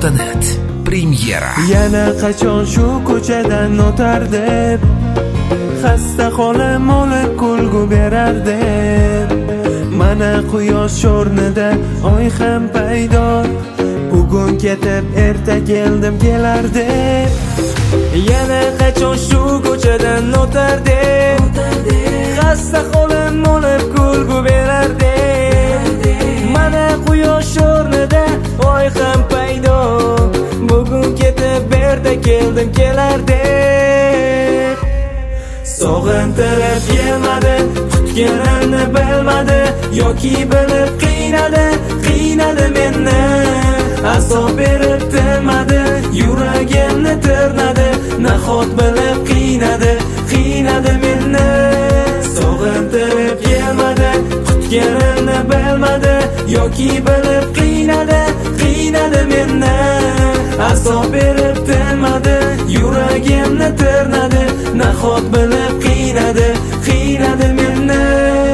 uzhitz.net premyera. Yana qachon shu ko'chadan o'tar deb xasta xolim olib kulgu berar deb, mana quyosh o'rnida oy ham paydo, bugun ketib erta keldim kelar deb. Yana qachon shu ko'chadan o'tar deb xasta xolim olib kulgu berar deb, mana quyosh o'rnida oy ham paydo, bugun ketib erta keldim kelar deb. Sog'intirib kelmadi, kutganimni bilmadi, yoki bilib qiynadi meni. Azob berib tilmadi, yuragimni tirnadi, nahot bilib qiynadi meni. Sog'intirib kelmadi, kutganimni bilmadi, yoki bilib qiynadi meni. Azob berib tilmadi, yuragimni tirnadi, nahot bilib qiynadi meni.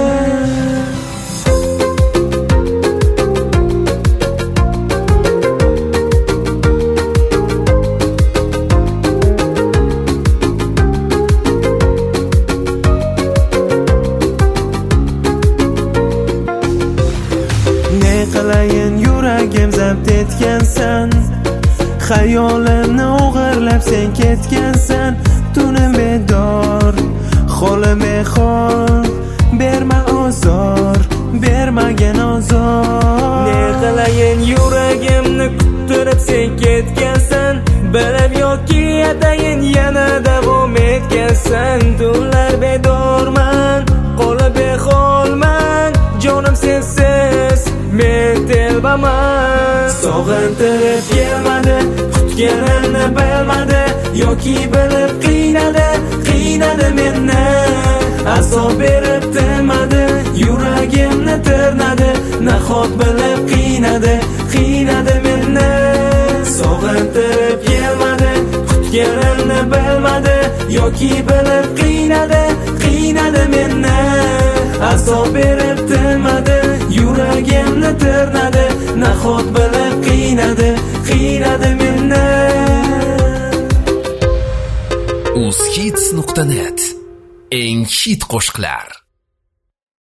Ne qilayin, yuragim zabt etgansan, xayolimni o'g'irlab sen ketgansan. Tunim bedor, holim behol, berma ozor, bermagin ozor. Ne qilayin, yuragimni kuttirib sen ketgansan, bilib yoki atayin yana davom etgansan. Tunlar bedorman, qo'li beholman, jonim sensiz men telbaman. Sog'intirib kelmadi, kutganimni bilmadi, yoki bilib qiynadi meni. Azob berib tilmadi, yuragimni tirnadi, nahot bilib qiynadi meni. Sog'intirib kelmadi, kutganimni bilmadi, yoki bilib qiynadi meni. Azob berib tilmadi, yuragimni tirnadi, nahot bilib qiynadi meni. uzhitz.net eng hit qo'shiqlar.